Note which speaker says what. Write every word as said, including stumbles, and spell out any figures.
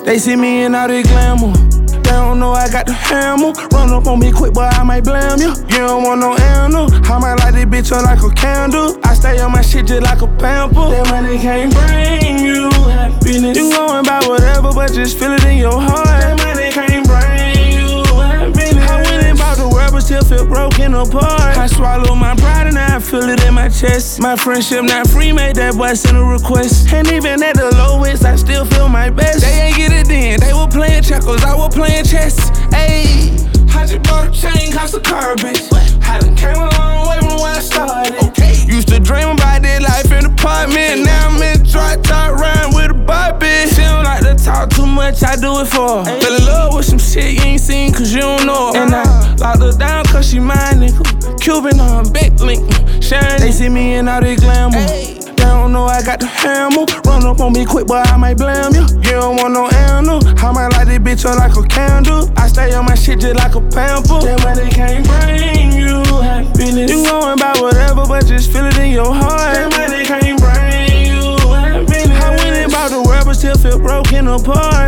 Speaker 1: They see me in all this glamour. They don't know I got the hammer. Run up on me quick, but I might blame you. You don't want no animal. I might light this bitch up like a candle. I stay on my shit just like a pamper. That money can't bring you happiness. You going by whatever, but just feel it in your heart. That money can't bring you happiness. I went and bought the world, but still feel broken apart. I swallow my pride and I feel it in my chest. My friendship not free, made that boy send a request. And even at the lowest, I still feel my best. They ain't get it then, they were playing checkers, I was playing chess. Ayy, I just bought a chain, cost a car, bitch. I done came a long way from where I started. Okay. Used to dream about this life in the apartment. Now I'm in the dry top, riding with a Barbie. She don't like to talk too much, I do it for her. Fell in love with some shit you ain't seen, cause you don't know her. And I locked her down cause she mine, nigga. Cuban on big link, sharing. They see me in all this glamour. They don't know I got the hammer. Run up on me quick, but I might blame you. You don't want no animal. I might light this bitch up like a candle. I stay on my shit just like a pamper. That money can't bring you happiness. You going by whatever, but just feel it in your heart. That money can't bring you happiness. I went and bought the world, but still feel broken apart.